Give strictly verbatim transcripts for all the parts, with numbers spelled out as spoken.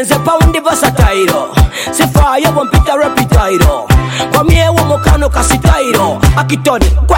nze paundi versatile sifaayo bompita reptile komyewo mukano kasitairo akitoni kwe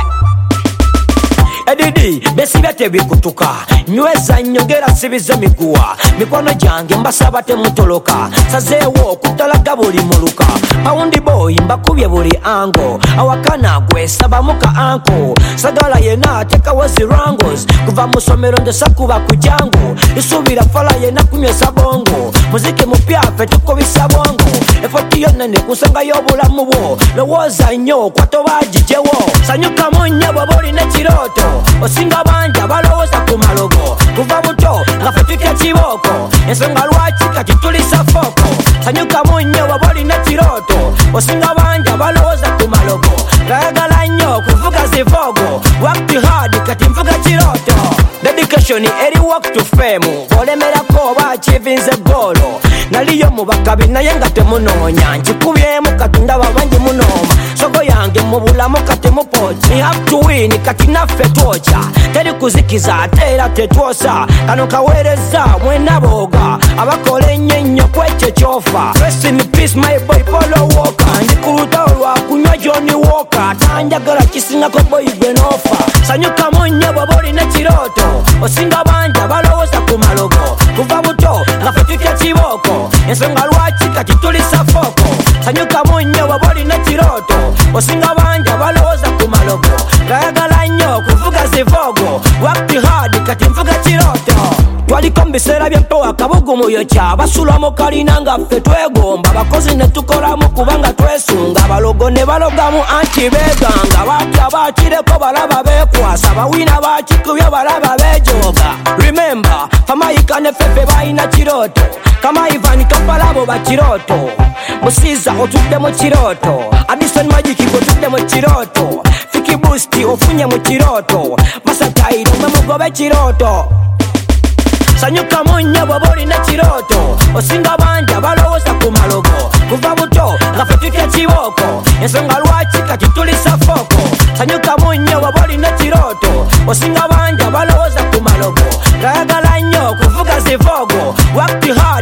Edidi, besibya tebikutuka nyweza nyogera sibize miguwa mikono gyange mbasaba temutoloka sazeewo kutalaga buli muluka paundi boy mbakubye buli ango awakana gwe saba muka anko sagala yena tekawo zirangos kuva mu somero ndesakuba ku jango isubira fala yena kunywesa bongo muziki mupya ffe tukubisa bongo efoti yonna ne kusanga y'obulamu bwo lowooza nnyo kwatobagijewo sanyukamu nnyo bw'oba olina kirooto osinga bangi abalowooza ku malogo kuva buto nga ffe tutya kiboko ensonga lwaki kati tulisa fooko sanyukamu nnyo bw'oba olina kirooto osinga bangi abalowooza ku malogo gayagala nnyo kuvuga zivogo work too hard kati nvuga kirooto dedication eri work to fame olemerako oba achievinze goalo naliyo mu bakabi naye nga temunoonya nkikubyemu kati ndaba bangi munooma sogo yange mu bulamu kati mupoja ni have to win kati naffe twoca teri kuzikiza ate era tetwosa kano kaweereza mwena booga abakola ennyo ennyo kwekyo kyofa rest in peace my boy Polo Walker ndikuluta olwakunywa Johnny Walker tanjagala kisingako boy gwe noofa sanyukamu nnyo bw'oba olina kirooto osinga bangi abalowooza ku malogo kuva buto nga ffe tutya kiboko ensonga lwaki kati tulisa fooko sanyukamu nnyo bw'oba olina kirooto osinga bangi abalowooza ku malogo gayagala nnyo kuvuga zivogo work too hard kati nvuga kirooto twaliko mu biseera by'empewo akabugumu yokya basula mu kalina nga ffe twegomba bakozi ne tukolamu kubanga twesunga abalogo ne balogamu anti beeganga batya baakireko balaba beekwasa bawina baakikubye balaba beejoga remember famayika ne ffeffe balina kirooto kamaivan kapalabo bakirooto musiza otudde mu kirooto adison magiki otudde mu kirooto fiki busti ofunye mu kirooto masatairo mwe mugobe kirooto sanyukamu nnyo bw'oba olina kirooto osinga bangi abalowooza ku malogo kuva buto nga ffe tutya kiboko ensonga lwaki kati tulisa fooko sanyukamu nnyo bw'oba olina kirooto osinga bangi abalowooza ku malogo gayagala nnyo kuvuga zivogo work too hard